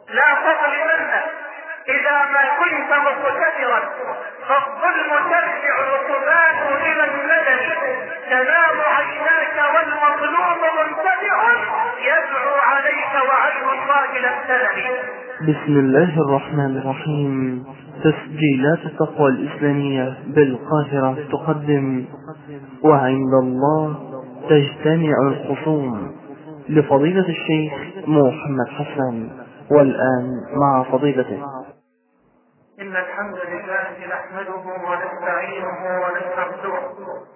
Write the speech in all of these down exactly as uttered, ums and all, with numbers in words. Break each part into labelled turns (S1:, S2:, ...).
S1: لا تظلمن إذا ما كنت مقتدرا، فالظلم ترجع عقباته إلى المدن. تنام عيناك والمظلوم منتبع يدعو عليك وعين الله لم تنم.
S2: بسم الله الرحمن الرحيم. تسجيلات التقوى الإسلامية بالقاهرة تقدم وعند الله تجتمع الخصوم لفضيلة الشيخ محمد حسن. والآن مع فضيلته.
S1: إن الحمد لله نحمده ونستعينه ونستغفره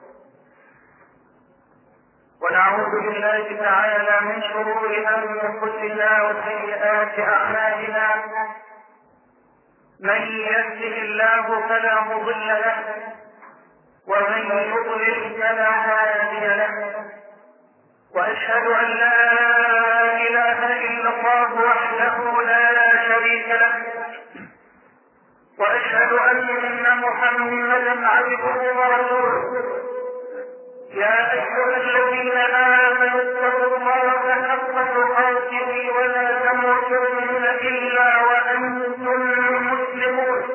S1: ونعوذ بالله تعالى من شرور أنفسنا وسيئات أعمالنا. من يهده الله فلا مضل له ومن يضلل فلا هادي له، وأشهد أن لا إله إلا الله وحده لا شريك له، وأشهد أن محمدا عبده ورسوله. يا أيها الذين آمنوا اتقوا الله حق تقاته ولا تموتن إلا وأنتم مسلمون.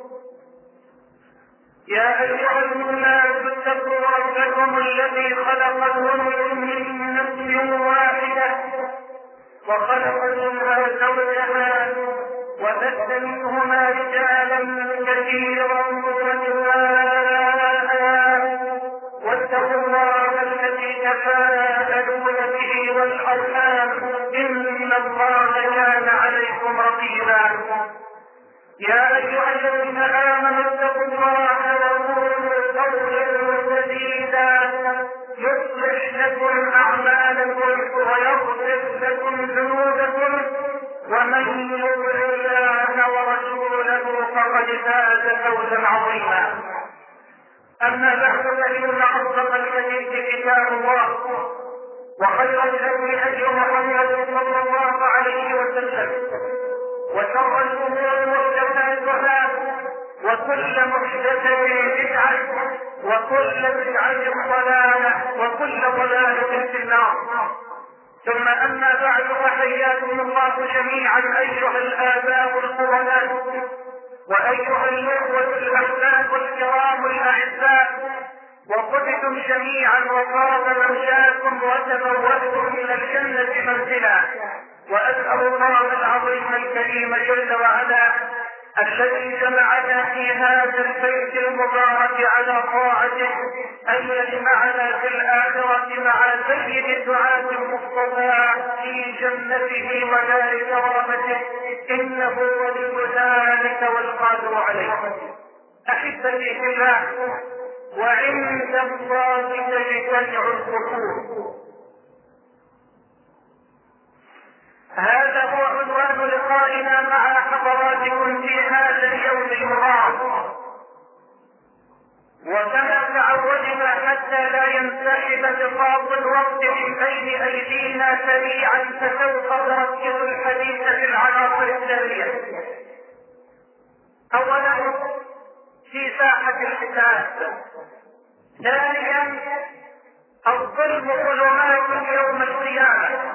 S1: يا أيها الناس اتقوا ربكم الذي خلقكم من نفس واحدة وخلق منها زوجها وبث منهما رجالا كثيرا ونساء، واتقوا الله الذي تساءلون به والأرحام إن الله كان عليكم رقيبا. يا أيها الذين آمنوا اتقوا الله وقولوا قولا سديدا يصلح لكم أعمالكم ويغفر لكم ذنوبكم، ومن يطع الله ورسوله فقد فاز فوزا عظيما. أما بعد، فإن أصدق الحديث كتاب الله، وخير الهدي هدي محمد صلى الله عليه وسلم، وشر الأمور محدثاتها، وكل محدثة بدعة، وكل بدعة ضلالة، وكل ضلالة في النار. ثم أما بعد، فحياكم الله جميعا أيها الآباء الفضلاء وأيها الأخوة الأحباب الكرام الأعزاء، وقفتم جميعا وطاب ممشاكم وتبوأتم من الجنة منزلا. وأسأل الله العظيم الكريم جل وعلا الذي جمعنا في هذا البيت المبارك على طاعته أن يجمعنا في الآخرة مع سيد الدعاة المصطفى في جنته ودار كرامته، إنه ولي ذلك والقادر عليه. أحبتي في الله، وعند الله تجتمع الخصوم. هذا هو عنوان لقائنا مع حضراتكم في هذا اليوم المبارك، وكما تعودنا حتى لا ينسحب بساط الوقت من بين أيدينا سريعا، فسوف نركز الحديث في العناصر التالية. أولا في ساحة الحساب، ثانيا الظلم ظلمات يوم القيامة،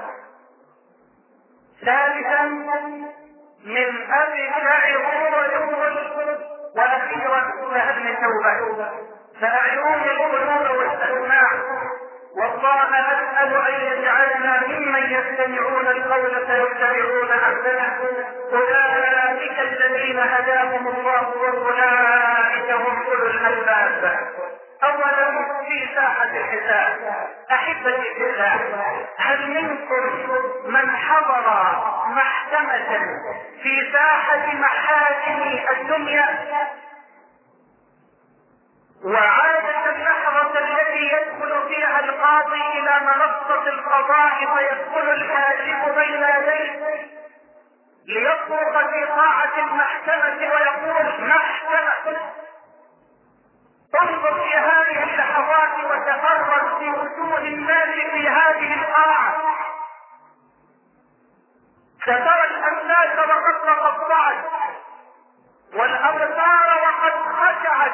S1: ثالثا من أبشع الظلم، وأخيرا فهل توبة. فأعينوني القلوب والأسماع، والله أسأل أن يجعلنا ممن يستمعون القول فيتبعون أحسنه. أولئك الذين هداهم الله وأولئك هم أولو الألباب. أولا في ساحة الحساب، أحبتي في الله، هل منكم من حضر محكمة في ساحة محاكم الدنيا؟ وعادة اللحظة التي يدخل فيها القاضي إلى منصة القضاء فيدخل الحاكم بين يديه ليصرخ في طاعة المحكمة ويقول محكمة. انظر في هذه اللحظات وتفرج في وجوه الناس في هذه القاعة، سترى الأملاك وقد تقطعت، والأبصار وقد خشعت،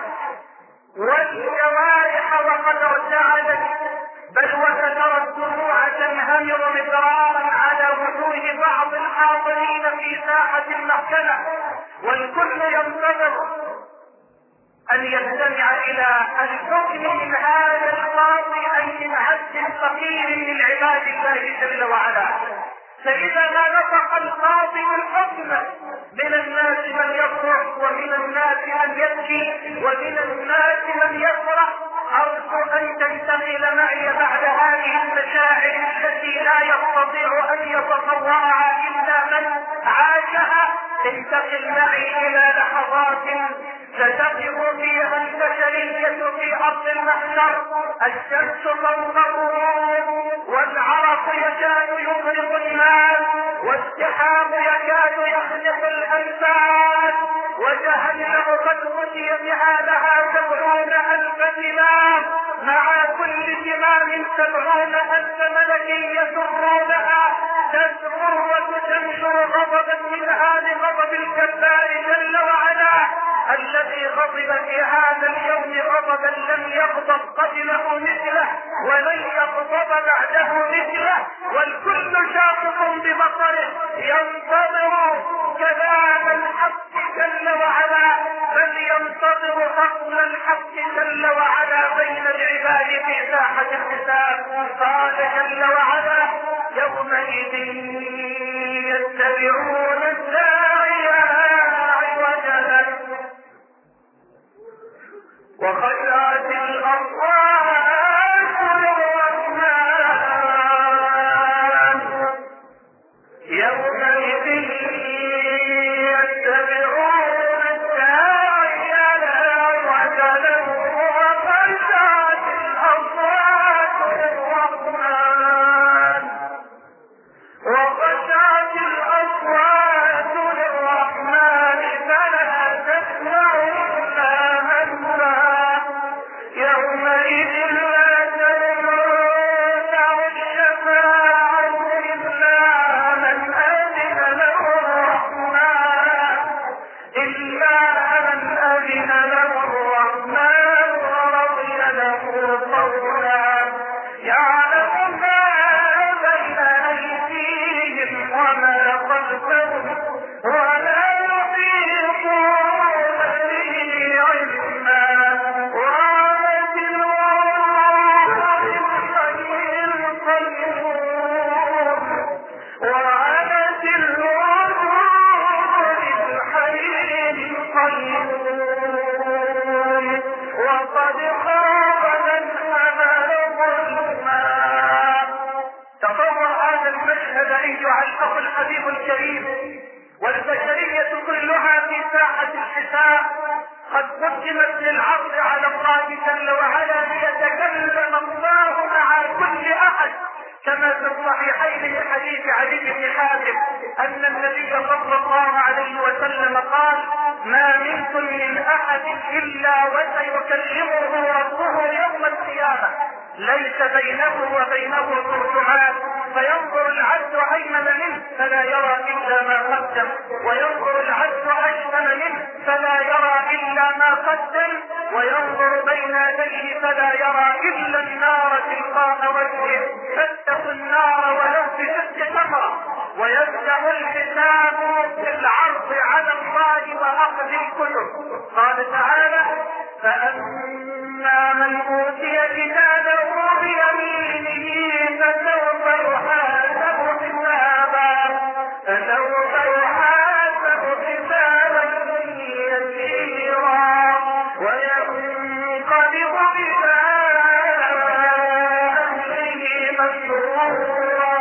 S1: والجوارح وقد ارتعدت، بل وسترى الدموع تنهمر مدرارا على وجوه بعض الحاضرين القائمين في ساحة المحكمة، والكل ينتظر أن يستمع إلى الحكم من هذا القاضي أي من عبد فقير من عباد الله جل وعلا. فإذا ما نطق القاضي بالحكم من الناس من يصرخ ومن الناس من يبكي ومن الناس من يفرح. أرجو أن تنتقل معي بعد هذه المشاعر التي لا يستطيع أن يتصورها إلا من عاشها، انتقل معي إلى لحظات ستقف فيها البشرية في أرض المحشر، الشمس فوق الغروب والعرق يكاد يغرق الماء والسحاب يكاد يخلق الأنفاس، وجهنم قد غطي بها لها سبعون ألف زمام، مع كل زمام سبعون ألف ملك يسرونها، تزمر وتشمشر غضبا من هذا غضب الجبار جل وعلا الذي غضب في هذا اليوم غضبا لم يغضب قبله مثله ولن يغضب بعده مثله، والكل شاخص ببصره ينتظر كلام الحق جل وعلا، بل ينتظر فصل الحق جل وعلا بين العباد في ساحة الحساب. قال جل وعلا: يومئذ يتبعون الداعي عوج له وخشعت الأصوات للرحمن. يومئذ يتبعون الداعي عوج له وخشعت الأصوات للرحمن وخشعت الأصوات للرحمن فلا تسمع إلا همسا. يومئذ لا تنفع الشفاعة إلا من أذن له الرحمن إلا من أذن له الرحمن ورضي له قولا. يعلم ما بين أيديهم وما خلفهم ولا يحيطون به علما. وعنت الوجوه للحي القيوم وعنت الوجوه للحي القيوم وقد خاب من حمل ظلما. تصور هذا المشهد أيها الأخ الحبيب الكريم، والبشرية كلها في ساحة الحساب قد قدمت للعرض على الله جل وعلا ليتكلم الله مع كل أحد، كما في الصحيحين من حديث علي بن حاتم أن النبي صلى الله عليه وسلم قال: ما منكم من أحد إلا وسيكلمه ربه يوم القيامة ليس بينه وبينه ترجمان، فينظر العبد أيمن منه فلا يرى إلا ما قدم، وينظر العبد أيمن منه فلا يرى إلا ما قدم، وينظر بين يديه فلا يرى إلا النار تلقاء وجهه، فاتقوا النار ولو بشق تمرة. ويبدأ الحساب بالعرض على الله وأخذ الكتب. قال تعالى: فأما من أوتي كتابه بيمينه فسوف يحاسب حسابا فسوف يحاسب حسابا يسيرا وينقلب إلى أهله مسرورا.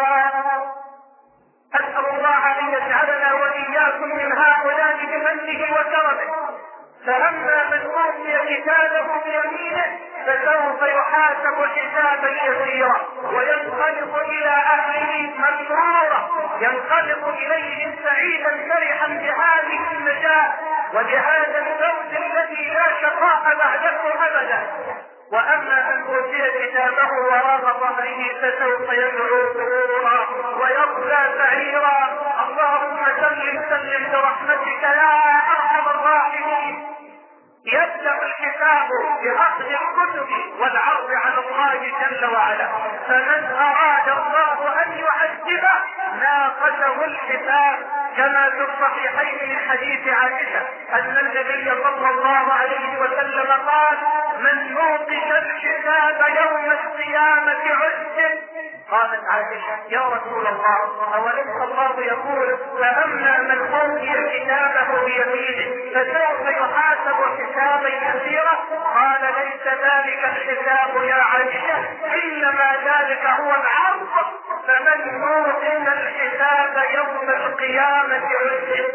S1: أسأل الله أن يجعلنا وإياكم من هؤلاء بمنه وكرمه. فأما من أوتي كتابه بيمينه فسوف يحاسب حسابا يسيرا وينقلب إلى أهله مسرورا، ينقلب إليهم سعيدا فرحا بهذه النجاة وبهذا الزوج الذي لا شقاء بعده أبدا. وأما من أوتي كتابه وراء ظهره فسوف يدعو ثبورا ويصلى سعيرا. اللهم سلم سلم برحمتك يا أرحم الراحمين. يبدأ الحساب بأخذ الكتب والعرض على الله جل وعلا. فمن أراد الله أن يعذبه ناقشه الحساب، كما في الصحيحين من حديث عائشة أن النبي صلى الله عليه وسلم قال: من نوقش الحساب يوم القيامة عذب. قالت عائشة: يا رسول الله، أوليس الله يقول: فأما من أوتي كتابه بيمينه فسوف يحاسب حسابا يسيرا؟ قال: ليس ذلك الحساب يا عائشة، إنما ذلك هو العرض. فمن أوتي الحساب يوم القيامة عذب.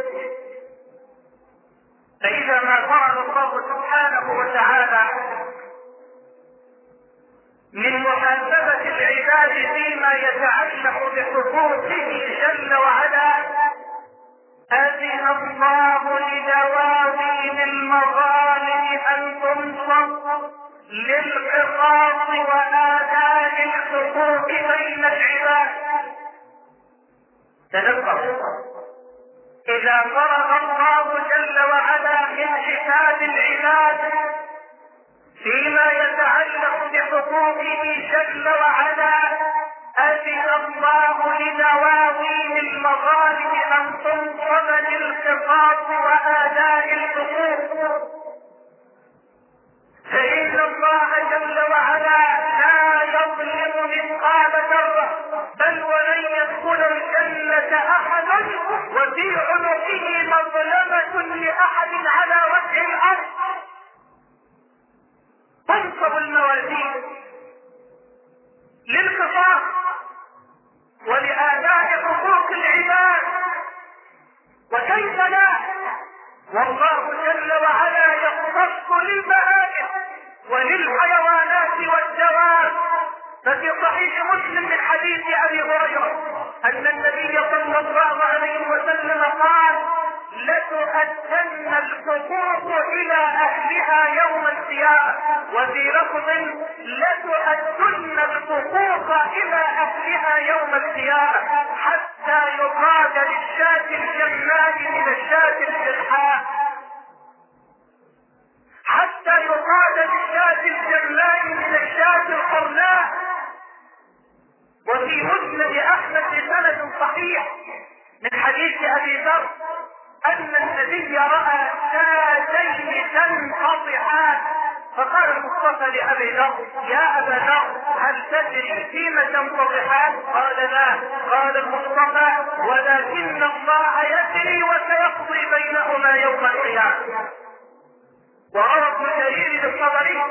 S1: فإذا ما فرض الله سبحانه وتعالى من محاسبة العباد فيما يتعلق بحقوقه جل وعلا، أذن الله لدواوين المظالم أن تنصب للقصاص وآداء الحقوق بين العباد. تذكر إذا فرض الله جل وعلا من حساب العباد فيما يتعلق بحقوقه جل وعلا، أذن الله لدواوين المظالم أن تنصب للقصاص وآداء الحقوق. فإن الله جل وعلا لا يظلم مثقال ذرة، بل ولن يدخل الجنة أحد وفي عنقه مظلمة لأحد على وجه الأرض. تنصب الموازين للقصاص ولآداء حقوق العباد، وكيف لا؟ والله جل وعلا يختص للبهائم وللحيوانات والدواب. ففي صحيح مسلم من حديث أبي هريرة أن النبي صلى الله عليه وسلم قال: لتؤدن الحقوق إلى أهلها يوم القيامة. وفي لفظ: لتؤدن الحقوق إلى أهلها يوم القيامة، حتى يقاد للشاة الجماء من الشاة الجرحاء، حتى يقاد للشاة الجماء من الشاة القرناء. وفي مسند أحمد بسند صحيح من حديث أبي ذر أن النبي رأى شاتين تنقطعان، فقال المصطفى لأبي ذر: يا أبا ذر، هل تدري فيما تنقطعان؟ قال: لا. قال المصطفى: ولكن الله يدري وسيقضي بينهما يوم القيامة. وروى ابن جرير الطبري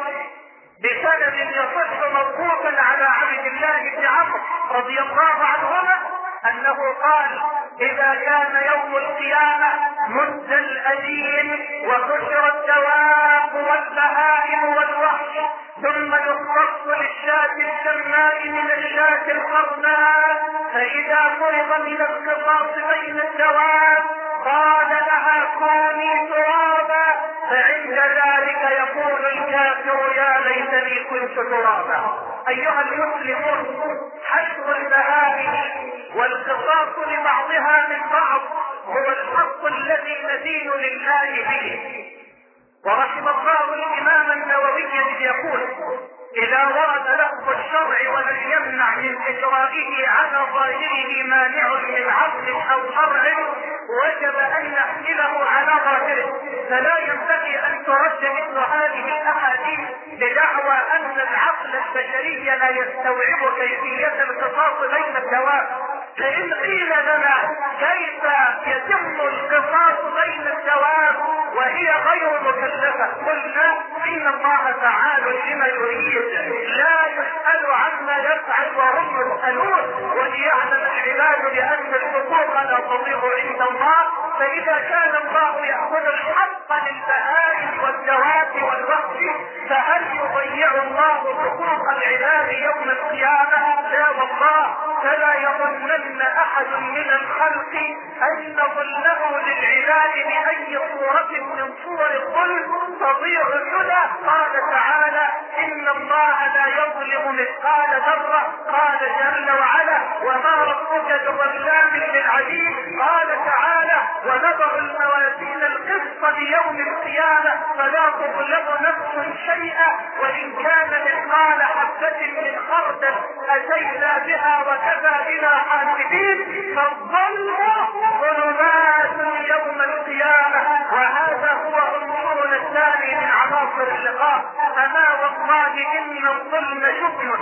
S1: بسند يصح موقوفا على عبد الله بن عمرو رضي الله عنهما أنه قال: إذا كان يوم القيامة مد الأدين وحشر الدواب والبهائم والوحش، ثم يختص للشاة الجماء من الشاة القرناء، فإذا فرض من القصاص بين الدواب قال لها: كوني ترابا. فعند ذلك يقول الكافر: يا ليتني كنت ترابا. أيها المسلمون، حشر البهائم والقصاص لبعضها من بعض هو الحق الذي ندين لله به. ورحم الله الإمام النووي يقول: إذا ورد لفظ الشرع ولم يمنع من إجرائه على ظاهره مانع من عقل أو شرع وجب أن نحمله على ظاهره، فلا ينبغي أن ترد مثل هذه الأحاديث بدعوى أن العقل البشري لا يستوعب كيفية القصاص بين الدواب. فإن قيل لنا: كيف يتم القصاص بين الدواب وهي غير مكلفة؟ قلنا: إن الله فعال لما يريد، لا يسأل عما يفعل وهم يسألون، وليعلم العباد بأن الحقوق لا تضيع عند الله. فإذا كان الله يأخذ الحق للبهائم والدواب والوحش، فهل يضيع الله حقوق العباد يوم القيامة؟ لا والله. فلا يظنن أحد من الخلق أن ظلمه للعباد بأي صورة من صور الظلم تضيع الهدى. قال تعالى: إن الله لا يظلم مثقال ذرة. قال جل وعلا: وما ربك بظلام للعبيد. قال تعالى: ونضع الموازين القسط يوم القيامة فلا تظلم نفس شيئا وإن كان مثقال حبة من خردل أتينا بها وكفى بنا حاسبين. فالظلم ظلمات يوم القيامة، وهذا هو عنصرنا الثاني من عناصر اللقاء. أما والله إن الظلم شغل،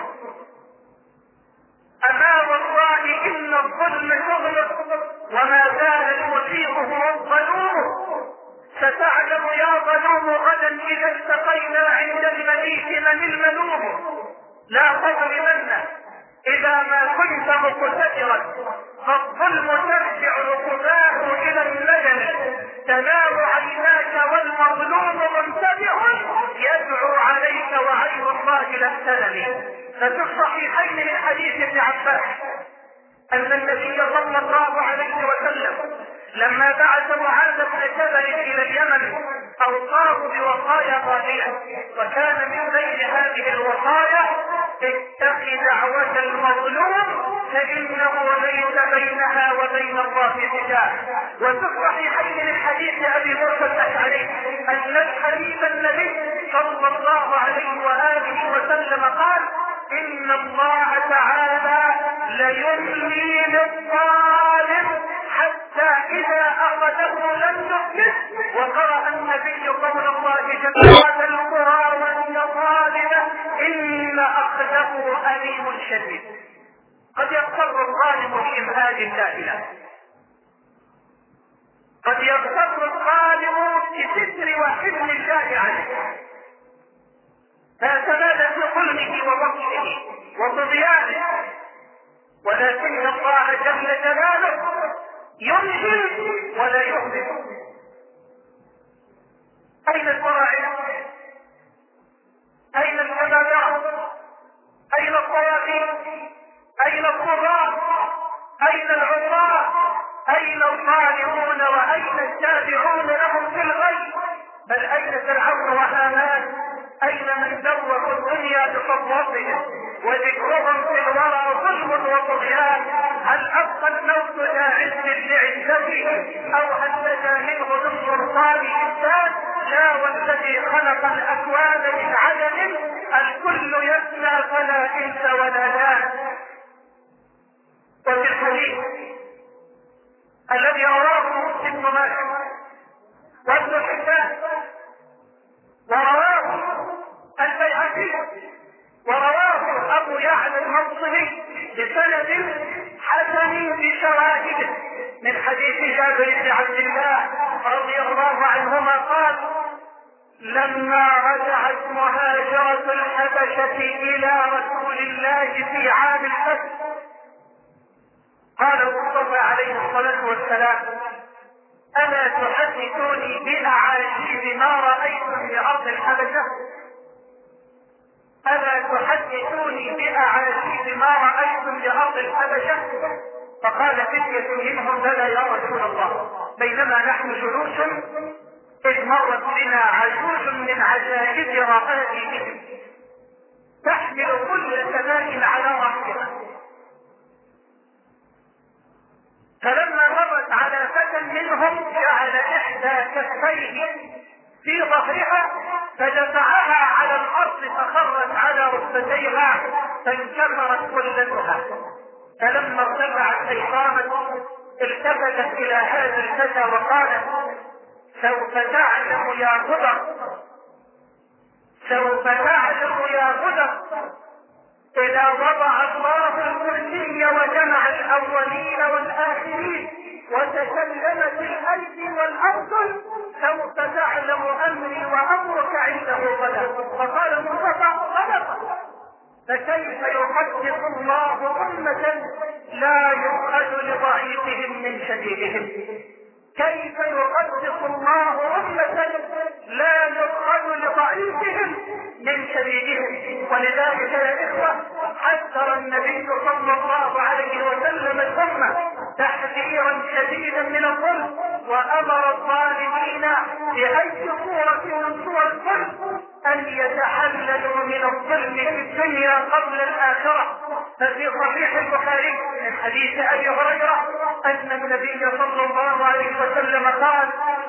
S1: أما والله إن الظلم شغل، وما زال المسيء هو الظلوم. ستعلم يا ظلوم غدا إذا التقينا عند المليك من الملوم. لا تظلمن إذا ما كنت مقتدرا، فالظلم ترجع ركباه إلى المدن. تنام عيناك والمظلوم منتبه يدعو عليك وعين الله لم تنم. ففي الصحيحين من حديث ابن عباس أن النبي صلى الله عليه وسلم لما بعث معاذ بن جبل إلى اليمن أوصاه بوصايا غالية، وكان من بين هذه الوصايا: اتق دعوة المظلوم فإنه ليس بينها وبين الله حجاب. وفي الصحيحين من حديث أبي موسى الأشعري أن الحبيب النبي صلى الله عليه وآله وسلم قال: إن الله تعالى ليملي للظالم حتى إذا أخذه لم يفلت. وقرأ النبي قول الله جل وعلا: القرى وهي ظالمة إن أخذه أليم شديد. قد يغتر الظالم بإمهال الله له، قد يغتر الظالم بستر وحلم الله عليه، فيتمادى في ظلمه وبطشه وطغيانه، ولكن الله جل جلاله يمهل ولا يهمل. أين الفراعنة؟ أين الجبابرة؟ أين الطواغيت؟ أين الطغاة؟ أين العصاة؟ أين الظالمون وأين التابعون لهم في الغي؟ بل أين فرعون وهامان؟ أين من دوّروا الدنيا بفضلهم وذكرهم في الورى ظلم وطغيان؟ هل أبقى الموت ذا عز لعزته أو هل نجا منه بالسلطان إنسان؟ لا، والذي خلق الأكوان من عدم الكل يفنى فلا إنس ولا لا. وفي الحديث الذي رواه ابن ماجه وابن حبان ورواه البيهقي ورواه أبو يعلى الموصلي بسند حسن بشواهده من حديث جابر بن عبد الله رضي الله عنهما قال: لما رجعت مهاجرة الحبشة إلى رسول الله في عام الفتح قال المصطفى عليه الصلاة والسلام: ألا تحدثوني بأعاجيب ما رأيتم بأرض الحبشة؟ ألا تحدثوني بأعاجيب ما رأيتم بأرض الحبشة؟ فقال فتية منهم: بلى يا رسول الله. بينما نحن جلوس إذ مرت بنا عجوز من عجائز رقائبهم تحمل كل سماء على رأسها، فلما مرت على فتى منهم جعل إحدى كفيه في ظهرها فدفعها على الأرض فخرت على ركبتيها فانكسرت كلتها. فلما ارتفعت أيقامت التفتت إلى هذا الفتى وقالت: سوف تعلم يا غدر، سوف تعلم يا غدر إذا وضع الله الكرسي وجمع الأولين والآخرين وتكلمت الأيدي والأرض سوف تعلم أمري وأمرك عنده غدا. فقال المصطفى: صدق. فكيف يحدث الله أمة لا يؤخذ لضعيفهم من شديدهم؟ كيف يقدس الله أمة لا يؤخذ لضعيفهم من شديدهم؟ ولذلك يا إخوة حذر النبي صلى الله عليه وسلم الأمة تحذيرا شديدا من الظلم، وأمر الظالمين بأي صورة من صور الظلم أن يتحللوا من الظلم في الدنيا قبل الآخرة. ففي صحيح البخاري من حديث أبي هريرة أن النبي صلى الله عليه وسلم قال: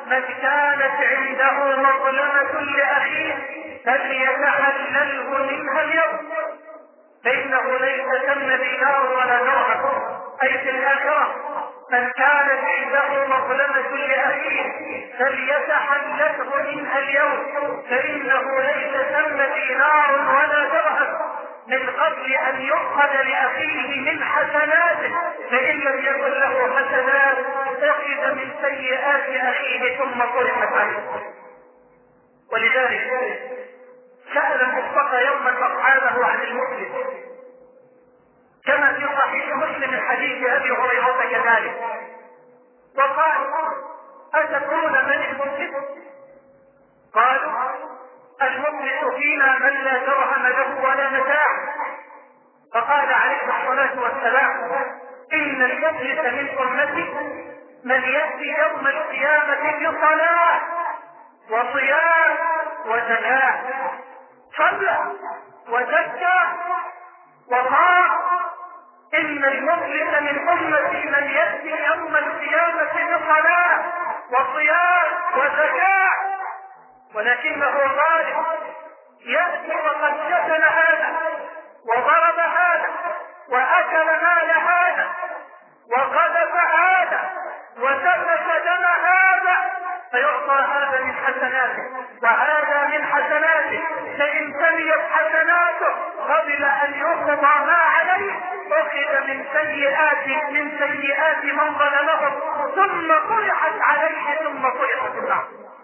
S1: من كانت عنده مظلمة لأخيه فليتحلله منها اليوم، فإنه ليس ثم دينار ولا درهم. أي في الآخرة من كانت عنده مظلمة لأخيه فليتحلله منها اليوم، فإنه ليس ثم دينار ولا درهم، من قبل أن يؤخذ لأخيه من حسناته، فإن لم يكن له حسنات أخذ من سيئات أخيه ثم طرحت عليه. ولذلك سأل المصطفى يوما أصحابه عن المسلم، كما في صحيح مسلم من حديث أبي هريرة كذلك، وقال: أتدرون من المسلم؟ قالوا: المفلس فينا من لا درهم له ولا متاع. فقال عليه الصلاة والسلام: إن المفلس من أمتي من يأتي يوم القيامة بصلاة وصيام وزكاة، صلى وزكى وصام. إن المفلس من أمتي من يأتي يوم القيامة بصلاة وصيام وزكاة، ولكنه ظالم، يأتي وقد شتم هذا وضرب هذا وأكل مال هذا وقذف هذا وسفك دم هذا، فيعطى هذا من حسناته وهذا من حسناته، فإن تميت حسناته قبل أن يقضى ما عليه أخذ من سيئات من سيئات من ظلمهم ثم طرحت عليه ثم طرحت النار.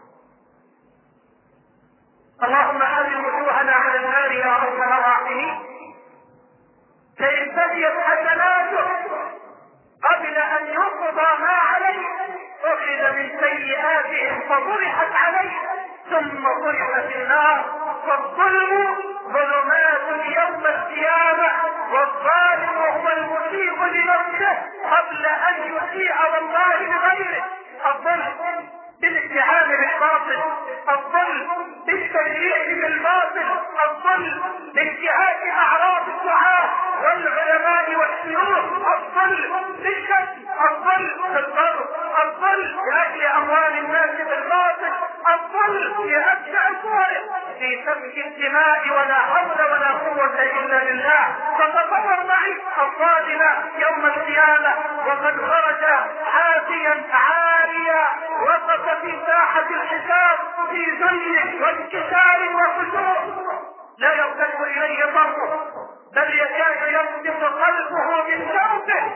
S1: اللهم حرم وجوهنا على النار يا ارحم الراحمين. فإن تميت حسناته قبل أن يقضى ما عليه أخذ من سيئاتهم فطرحت عليه ثم طرحت في النار. فالظلم ظلمات يوم القيامة، والظالم هو المسيء لنفسه قبل أن يسيء والله لغيره. الظلم بالاتهام بالباطل، الظلم بالتشريع بالباطل، الظلم بانتهاك اعراض الدعاة والعلماء والشيوخ، الظلم بالشتم، الظلم بالضرب، الظلم لاجل اموال الناس بالباطل، الظلم بابشع صوره في سفك الدماء، ولا حول ولا قوة الا بالله. فتصور معي الظالم يوم القيامة وقد خرج حافيا عاريا، وقف في ساحة الحساب في ذل وانكسار وخشوع، لا يرتد اليه ضربه بل يكاد ينطق قلبه من شوكه.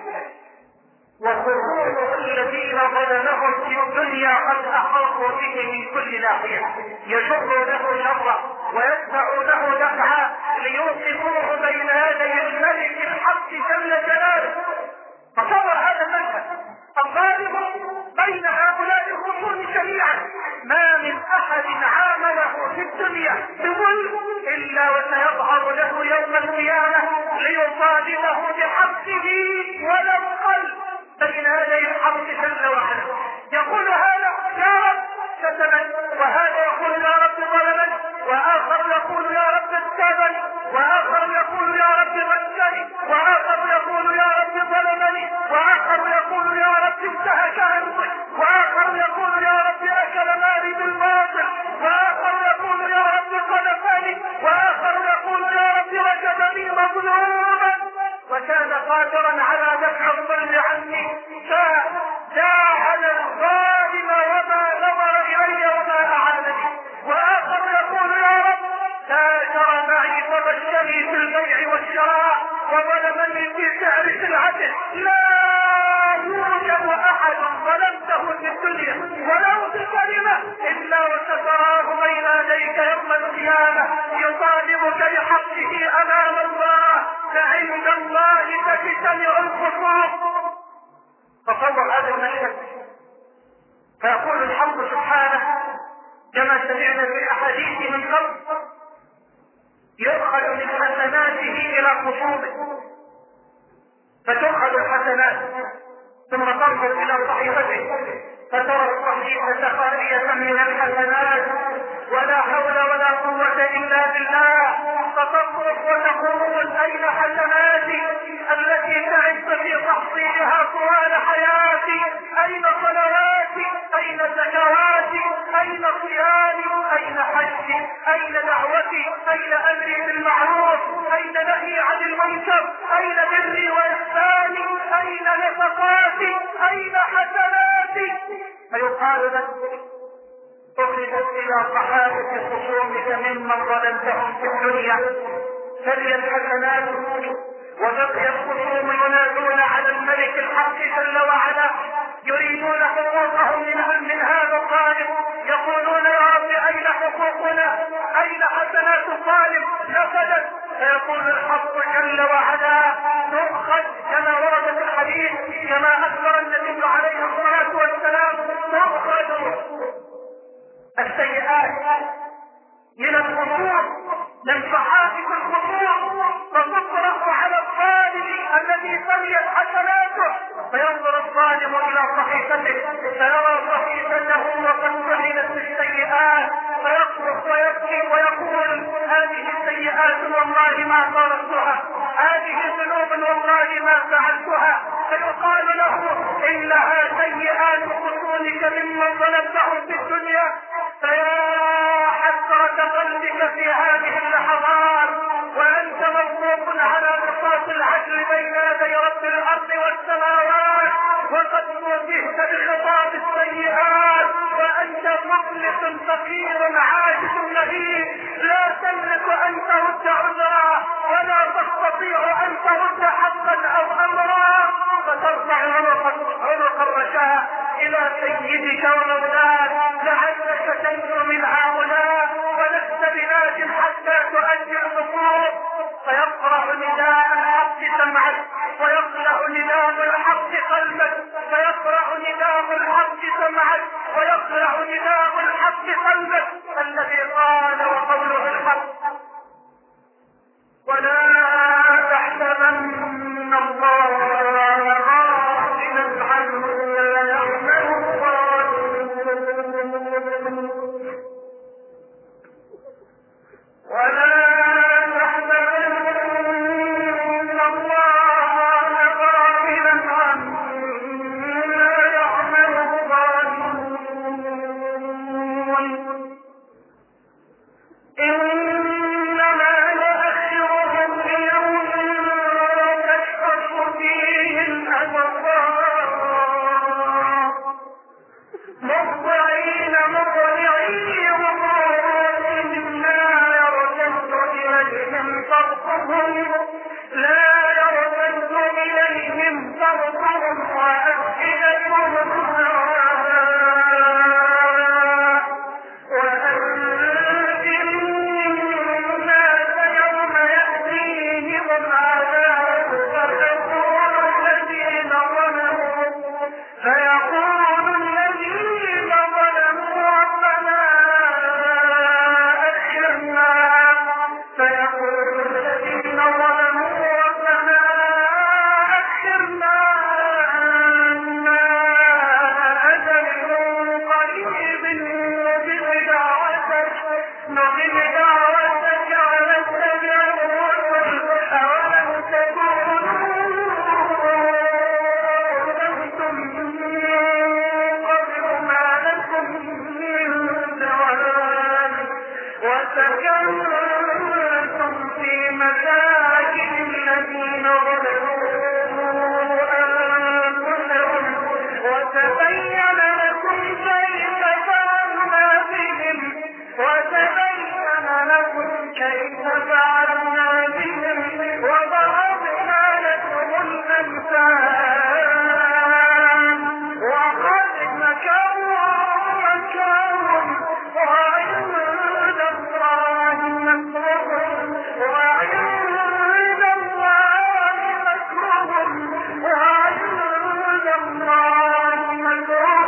S1: وخروج الذين ظلمهم في الدنيا قد احاطوا به من كل ناحيه، يجر له شرا ويدفع له دفعا ليوقفوه بين يدي الملك الحق جل جلاله. تصور هذا المشهد، الظالم بين هؤلاء الخصوم جميعا، ما من احد عامله في الدنيا بظلم الا وسيظهر له يوم القيامه ليطالبه بحقه ولو قل بين يدي الحق جل وعلا. يقول هذا: يا رب شتمني، وهذا يقول: يا رب ظلمني، واخر يقول: يا رب اغتابني، واخر يقول: يا رب غشني، واخر يقول: يا رب ظلمني، واخر يقول: يا رب انتهك عنقي، واخر يقول: يا رب اكل مالي بالباطل، واخر يقول: يا رب خلفني، واخر يقول: يا رب وجدني مظلوما وكان قادرا على دفع الظلم عني، فجاهل الظالم وما نظر الي وما اعانني. واخر يقول: يا رب تاجر معي فغشني في البيع والشراء وظلمني في سعر سلعته. لا يوجد احد ظلمته في الدنيا ولو بكلمه الا وستراه بين يديك يوم القيامه يطالبك بحقه امام الله، فعند الله تجتمع الخصوم. تصور هذا المشهد. فيقول الحق سبحانه كما سمعنا في الاحاديث من قبل: يؤخذ من حسناته الى خصومه، فتؤخذ الحسنات ثم تنظر الى صحيفته فترى الصحيفه خاليه من الحسنات ولا حول ولا قوه الا بالله. فتصرف وتقول: اين حسناتي التي تعبت في تحصيلها طوال حياتي؟ اين صلواتي؟ اين زكواتي؟ صلاتي؟ أين دعوتي؟ أين أمري بالمعروف؟ أين نهي عن المنكر؟ أين بري وإحساني؟ أين نفقاتي؟ أين حسناتي؟ فيقال لك أخذت إلى صحابة خصومك ممن ظلمتهم في الدنيا، فلي الحسنات وبقي الخصوم ينادون على الملك الحق جل وعلا، يريدون حقوقهم من, من هذا الظالم، يقولون يا رب أين حقوقنا؟ أين حسنات الظالم؟ نفذت. فيقول الحق جل وعلا تؤخذ كما ورد في الحديث، كما أخبر النبي عليه الصلاة والسلام، تؤخذ السيئات من الخصوم، من صحائف الخصوم، فتطرح على الظالم الذي سريت حسناته، فينظر الظالم الى صحيفته فيرى صحيفته وقد سريت بالسيئات، فيصرخ ويبكي ويقول هذه السيئات والله ما تركتها، هذه ذنوب والله ما فعلتها. فيقال له انها سيئات خصومك ممن ظلمتهم في الدنيا. فيا حسرة قلبك في هذه اللحظات وأنت موقوف على بساط العدل بين يدي رب الأرض والسماوات، وقد واجهت بخطاب السيئات وأنت مفلس فقير عاجز مهين، لا تملك أن ترد عذرا ولا تستطيع أن ترد حقا أو أمرا، فترفع عنق الرجاء إلى سيدك ومولاك لعلك تنجو من هؤلاء، ولست بناج حتى تؤدي الحقوق. فيقرأ نداء الحق سمعك، ويقرأ نداء الحق قلبك، فيقرأ نداء الحق سمعك، ويقرأ نداء الحق قلبك، الذي قال وقوله الحق ولا تحسبن الله غافلا عما يعمل الظالمون ولا وعند الله مكرهم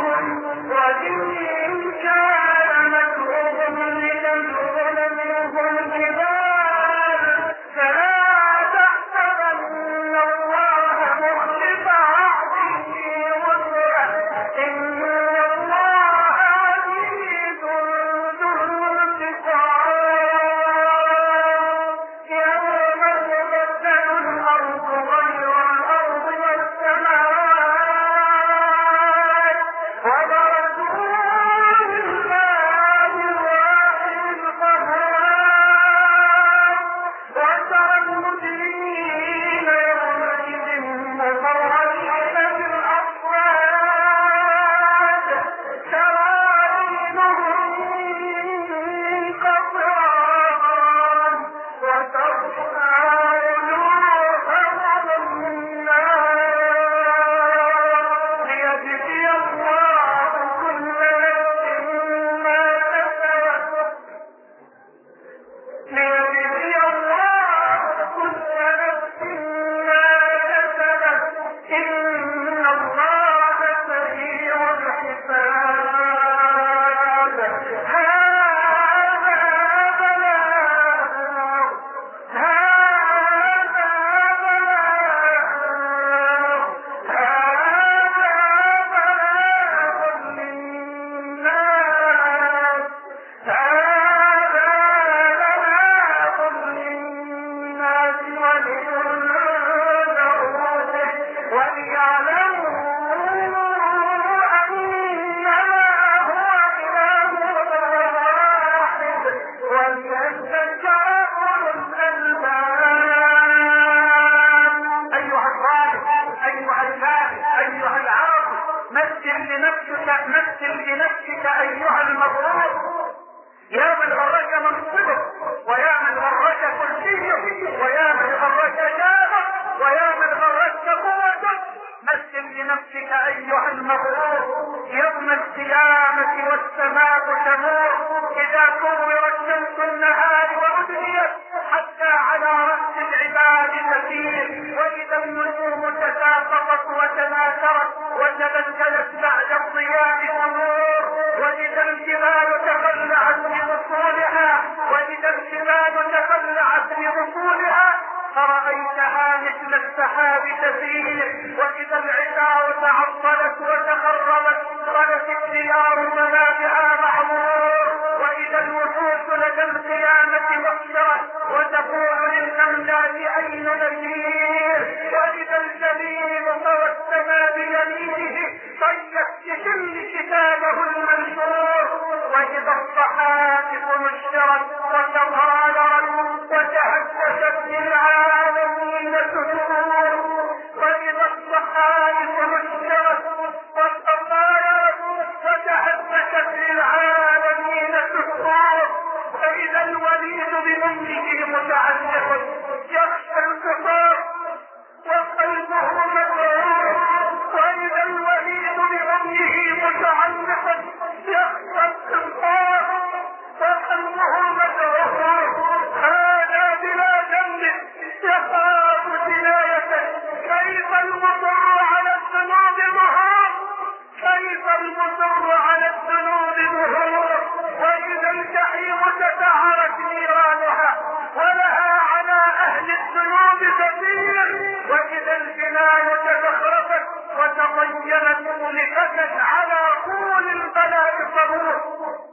S1: القيامة والسماء تمور، إذا كورت شمس النهار وأدنيت حتى على رأس العباد تسير، وإذا النجوم تساقطت وتناثرت وتبدلت بعد الضياء أمور، وإذا الجبال تخلعت بأصولها وإذا الجبال تخلعت بأصولها فرأيتها مثل السحاب تسير، وإذا العشار تعطلت وتخربت خلت الديار منابعها معمور، وإذا الوحوش لدى القيامة محشرة وتقول للأملاك أين نسير، وإذا الجليل طوى السماء بيمينه طيت بكل كتابه المنشور، وإذا الصحائف نشرت وتغادرت وتحدثت للعالمين سرور، وإذا الصحائف نشرت وتغادرت وتحدثت للعالمين سرور، وإذا الوليد بأمه متعلق يخشى الكفار وقلبه مذعور، وإذا الوليد بأمه متعلق يخشى الكفار وقلبه مذعور، هذا بلا ذنب يخاف جنايته، كيف المصر على الذنوب ظهور، كيف المصر على الذنوب ظهور، وإذا الجحيم تسعرت نيرانها ولها على أهل الذنوب سبيل، وإذا الجنان تزخرفت وتطينت ملكة على طول البلاء صبور.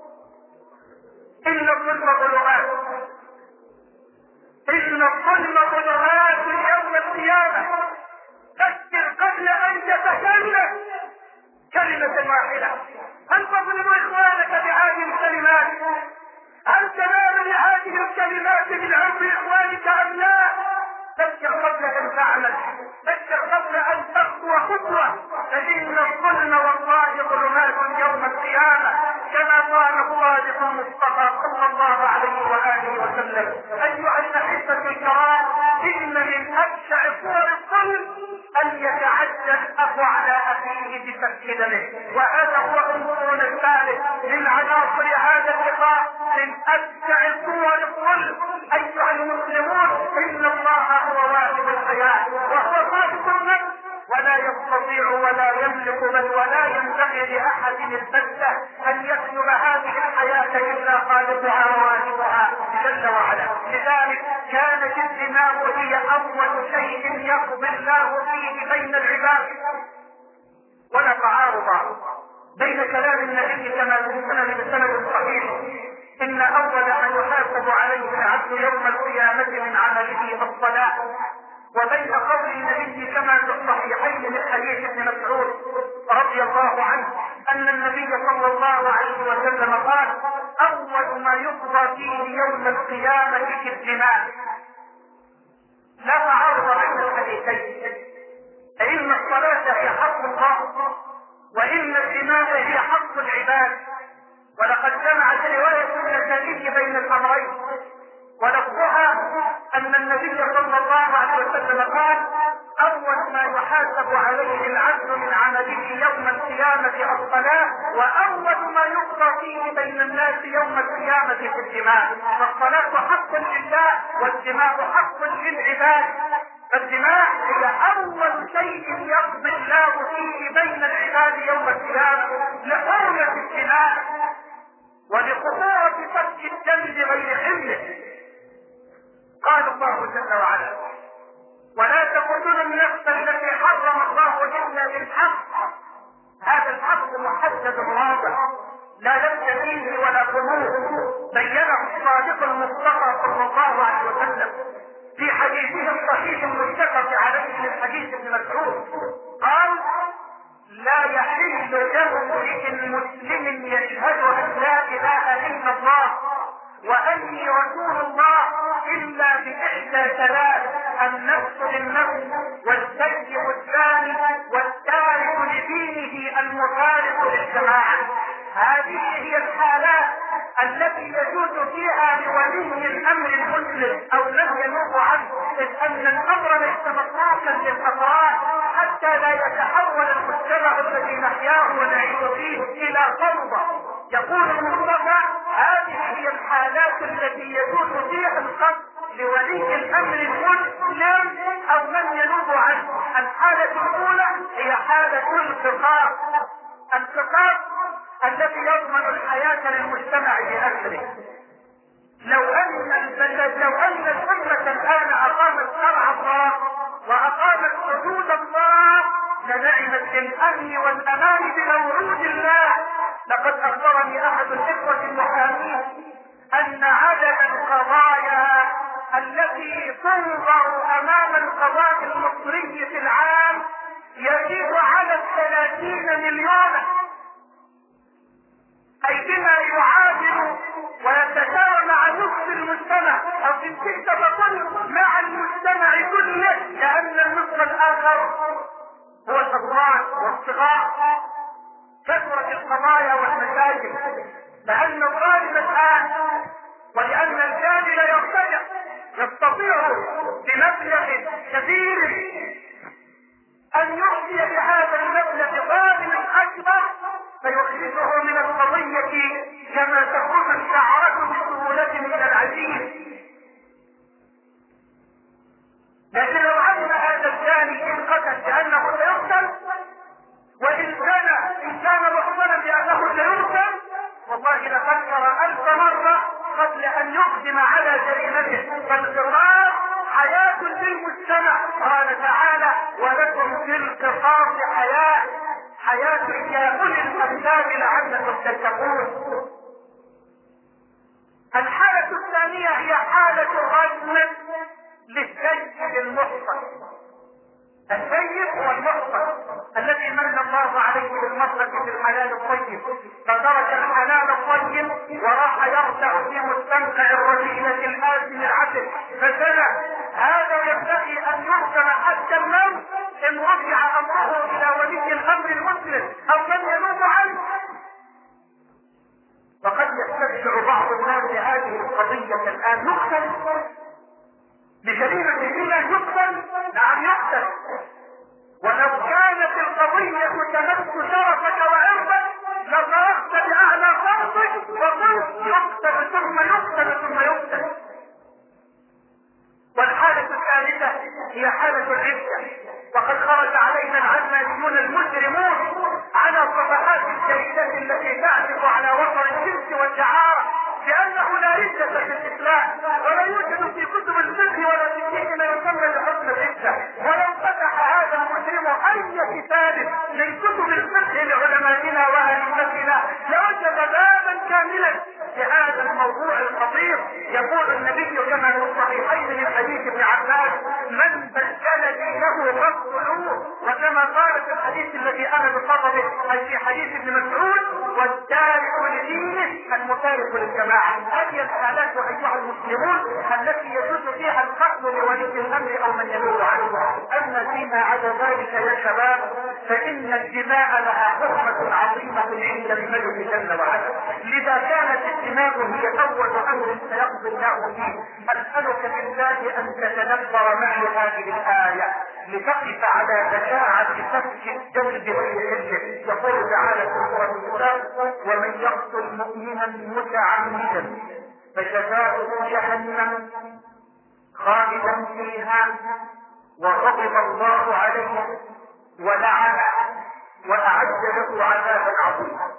S1: إن الظلم ظلمات، إن الظلم ظلمات يوم القيامة، فكر قبل أن تتكلم كلمة واحدة. هل تظلم إخوانك بهذه الكلمات؟ هل تنال لهذه الكلمات من عرض إخوانك أم لا؟ فكر قبل أن تعمل، فكر قبل أن تخطو خطوة، فإن الظلم والله ظلمات يوم القيامة كما قال الصادق المصطفى صلى الله عليه وآله وسلم. أيها الأحبة الكرام، إن من أبشع صور الظلم أن يتعدى الأخ على أخيه بسفك دمه، وهذا هو عنصرنا الثالث من عناصر هذا اللقاء من أبشع صور الظلم. أيها المسلمون، إن الله هو واهب الحياة وهو خالق النفس، ولا يستطيع ولا يملك بل ولا ينبغي لأحد البتة أن يسلب هذه الحياة إلا خالقها وواهبها جل وعلا. لذلك كانت الدماء هي أول شيء يقضي الله فيه بين العباد، ولا تعارض بين كلام النبي كما في السنن بسند صحيح إن أول ما يحاسب عليه العبد يوم القيامة من عمله الصلاة، وبين قول النبي كما في الصحيحين من حديث ابن مسعود رضي الله عنه أن النبي صلى الله عليه وسلم قال: أول ما يقضى فيه يوم القيامة في الدماء. لا تعارض بين الحديثين، فإن الصلاة هي حق الله وإن الدماء هي حق العباد، ولقد جمعت رواية النسائي بين الأمرين، ولفظها أن النبي صلى الله عليه وسلم قال: أول ما يحاسب عليه العبد من عمله يوم القيامة الصلاة، وأول ما يقضى فيه بين الناس يوم القيامة في الدماء. فالصلاة حق لله والدماء حق للعباد، فالدماء هي أول شيء يقضي الله فيه بين العباد يوم القيامة لحرمة الدماء ولخطورة سفك الدم بغير حله. قال الله جل وعلا: ولا تقتلوا النفس التي حرم الله الا بالحق. هذا الحق محدد واضح لا لبس فيه ولا غموض، بينه الصادق المصطفى صلى الله عليه وسلم في حديثه الصحيح المتفق عليه من حديث ابن مسعود قال: لا يحل دم امرئ مسلم يشهد ان لا اله الا الله واني رسول الله الا باحدى ثلاث: النفس بالنفس، والسيء الثاني، والتارك لدينه المفارق للجماعه. هذه هي الحالات التي يجوز فيها لولي الامر المسلم او من ينوب عنه، اذ ان الامر ليس متروكا للافراد حتى لا يتحول المجتمع الذي نحياه ونعيش فيه الى فوضى. يقول المصطفى هذه هي الحالات التي يجوز فيها القتل لولي الامر المسلم او من ينوب عنه. الحالة الاولى هي حالة الانقطاع، الانقطاع الذي يضمن الحياة للمجتمع بأسره. لو ان البلد لو ان الامة الان اقامت شرع الله واقامت حدود الله لنعمت بالامن والامان بموعود الله. لقد اخبرني احد الاخوة المحامين ان عدد القضايا التي تنظر امام القضاء المصري في العام يزيد على الثلاثين مليون، اي بما يعادل ويتساوى مع نصف المجتمع، او ان شئت فقل مع المجتمع كله، لان النصف الاخر هو الاطفال والصغار. كثرت القضايا والمشاكل لان الظالم الان ولان الجاهل يرتجع يستطيع بمبلغ كبير ان يعطي بهذا المبلغ ظالم اكبر فيخرجه من القضية كما تخرج الشعرة بسهولة من العجين. لكن لو علم هذا الجاني ان قتل بانه سيقتل، وان كان ان كان محصنا بانه سيقتل، والله لفكر الف مرة قبل ان يقدم على جريمته. فالقصاص حياة للمجتمع. قال تعالى ولكم في القصاص حياة، حياة يا أولي الألباب لعلكم تتقون. الحالة الثانية هي حالة الرجم للسيد المحصن. السيد هو المحصن الذي من الله عليه بالمطلق في الحلال الطيب، فدرك الحلال الطيب وراح يرتع في مستنقع الرذيلة الآثم العسل فزنى. هذا ينبغي أن يحكم حتى الموت ان رجع امره الى ولي الامر المسلم او من ينوب عنه. فقد يستشعر بعض الناس هذه القضية الان يقتل بجريمة دينية، يقتل نعم يقتل، ولو كانت القضية تمس شرفك وعرضك لصرخت باعلى صوتك وقلت يقتل ثم يقتل ثم يقتل. والحالة الثالثة هي حالة العزة. وقد خرج علينا العلمانيون المجرمون على صفحات الجريدة التي تعرف على وطن الجنس والدعارة بأنه لا عزة في الإسلام، ولا يوجد في كتب الفقه ولا في شيء ما يسمى بحكم العزة. ولو فتح هذا المجرم أي كتاب من كتب الفقه لعلمائنا وأئمتنا لوجد بابا كاملا في هذا الموضوع الخطير. يقول النبي كما في الصحيحين من حديث ابن عباس من بدل دينه فاقتلوه، وكما قال في الحديث الذي انا بصدده اي في حديث ابن مسعود والتارك لدينه المفارق للجماعه. هذه الحالات ايها المسلمون التي يجوز فيها القتل لولي الامر او من ينوب عنه. اما فيما عدا ذلك يا شباب فان الدماء لها حرمه عظيمه عند الملك جل وعلا، لذا كانت الدماء هي اول امر سيقضي الله فيه. اسالك بالله ان تتدبر معي هذه الايه لتقف على بشاعه سفك الدم بغير علم. يقول تعالى في سوره النساء ومن يقتل مؤمنا متعمدا فجزاؤه جهنم خالدا فيها وغضب الله عليه ولعنه واعد له عذابا عظيما.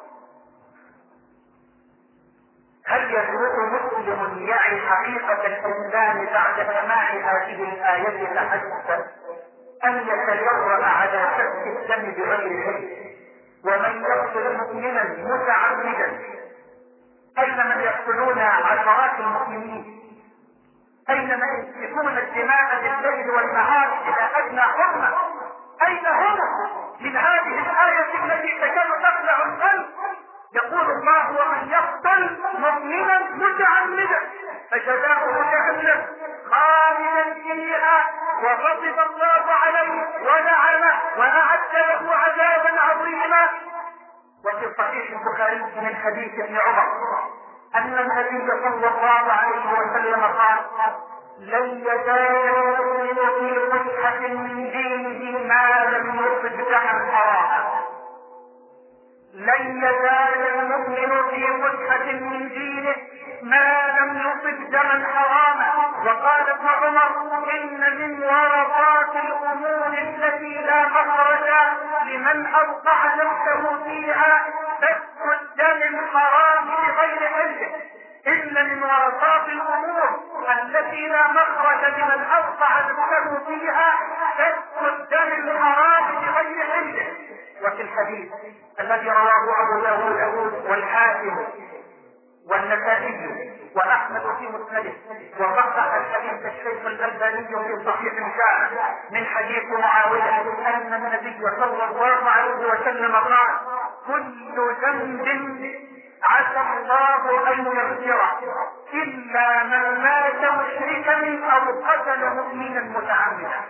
S1: هل يجوز مسلم يعي حقيقة الإسلام بعد سماع هذه الآية تحدث أن يتجرأ على سفك الدم بغير شيء؟ ومن يقتل مؤمنا متعمدا، أين من يقتلون عشرات المؤمنين؟ أين من يسفكون الدماء بالليل والنهار إلى أدنى حرمة؟ أين هم من هذه الآية التي تكاد تخلع القلب؟ يقول الله ومن يقتل مؤمنا متعمدا فجزاؤه جهنم خالدا فيها وغضب الله عليه ولعنه واعد له عذابا عظيما. وفي صحيح البخاري من حديث ابن عمر أن النبي صلى الله عليه وسلم قال: لن يزال المؤمن في فسحة من دينه ما لم يصب دما حراما. لن يزال المؤمن في فسحة من دينه ما لم يصب دما حراما. وقال ابن عمر: إن من ورطات الأمور التي لا مخرج لمن أوقع نفسه فيها سفك الدم الحرام بغير علم. إن من ورطات الأمور التي لا مخرج لمن أوقع نفسه فيها سفك الدم الحرام بغير علم. وفي الحديث الذي رواه أبو داود والحاكم والنسائي وأحمد في مسنده وصحح الحديث الشيخ الألباني في صحيح الجامع من حديث معاوية أن النبي صلى الله عليه وسلم قال: كل ذنب عسى الله أن يغفره إلا من مات مشركا أو قتل مؤمنا متعمدا.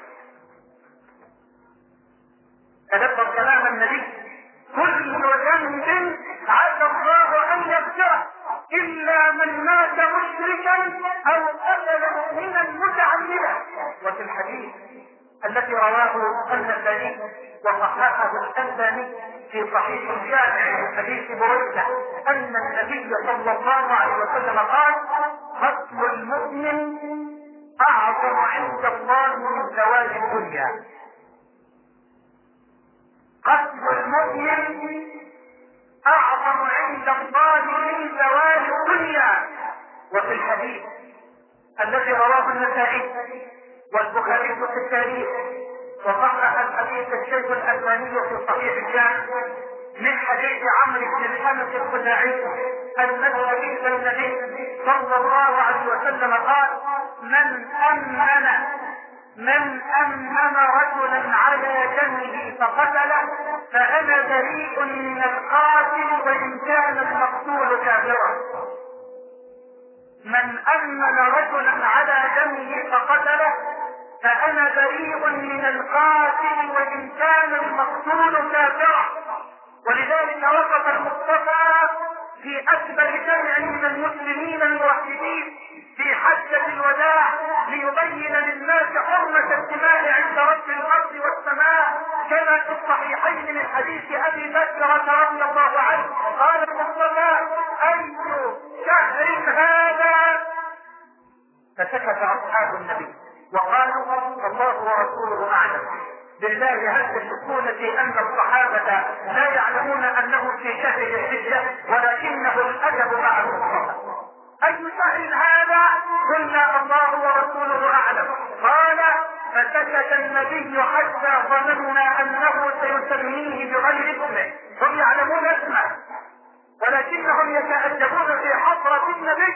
S1: تدبر كلام النبي: كل ذنب عسى الله أن يغفره إلا من مات مشركا أو قتل مؤمنا متعمدا. وفي الحديث الذي رواه النسائي وصححه الألباني في صحيح الجامع من حديث بريدة أن النبي صلى الله عليه وسلم قال: قتل المؤمن أعظم عند الله من زوال الدنيا. قتل المؤمن أعظم عند الله من زوال الدنيا. وفي الحديث الذي رواه النسائي والبخاري في التاريخ وصحح الحديث الشيخ الألباني في صحيح الجامع من حديث عمرو بن الحارث الخزاعي أن النبي صلى الله عليه وسلم قال: من أمن من أمن رجلا على دمه فقتله فأنا بريء من القاتل وإن كان المقتول كافرا. من أمن رجلا على دمه فقتله فأنا بريء من القاتل وإن كان المقتول كافرا. ولذلك وقف المصطفى في أكبر جمع من المسلمين الموحدين في حجة الوداع ليبين للناس حرمة الدماء عند رب الأرض والسماء، كما في الصحيحين من حديث أبي بكر رضي الله عنه قال المصطفى: أي شهر هذا؟ فسكت أصحاب النبي وقالوا: الله ورسوله أعلم. بالله هل تشكون في أن الصحابة لا يعلمون أنه في شهر الحجة ولكنه الأدب مع المصطفى؟ أي شهر هذا؟ قلنا: الله ورسوله أعلم. قال: فسكت النبي حتى ظننا أنه سيسميه بغير اسمه. هم يعلمون اسمه ولكنهم يتأدبون في حضرة النبي.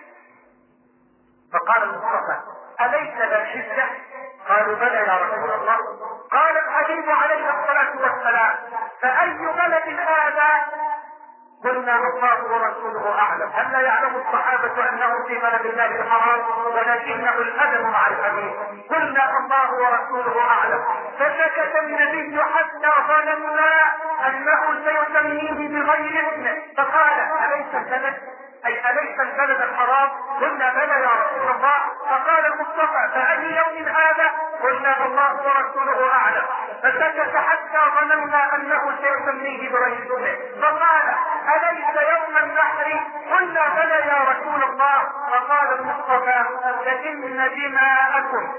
S1: فقال المصطفى: أليس ذا حجة؟ قالوا: بلى يا رسول الله. قال الحبيب عليه الصلاة والسلام: فأي بلد هذا؟ قلنا: الله ورسوله أعلم. هل لا يعلم الصحابة أنه في بلد الله الحرام ولكنه الأدب مع الحبيب؟ قلنا: الله ورسوله أعلم. فسكت النبي حتى ظننا أنه سيسميه بغير اسمه. فقال: أليس البلد؟ أي أليس البلد الحرام؟ قلنا: بلى يا رسول الله. فقال المصطفى: فأي يوم هذا؟ قلنا: الله ورسوله أعلم. فسكت حتى ظننا أنه سيسميه بغير اسمه. فقال: أليس يوم النحر؟ قلنا: بلى يا رسول الله. فقال المصطفى: فإن دماءكم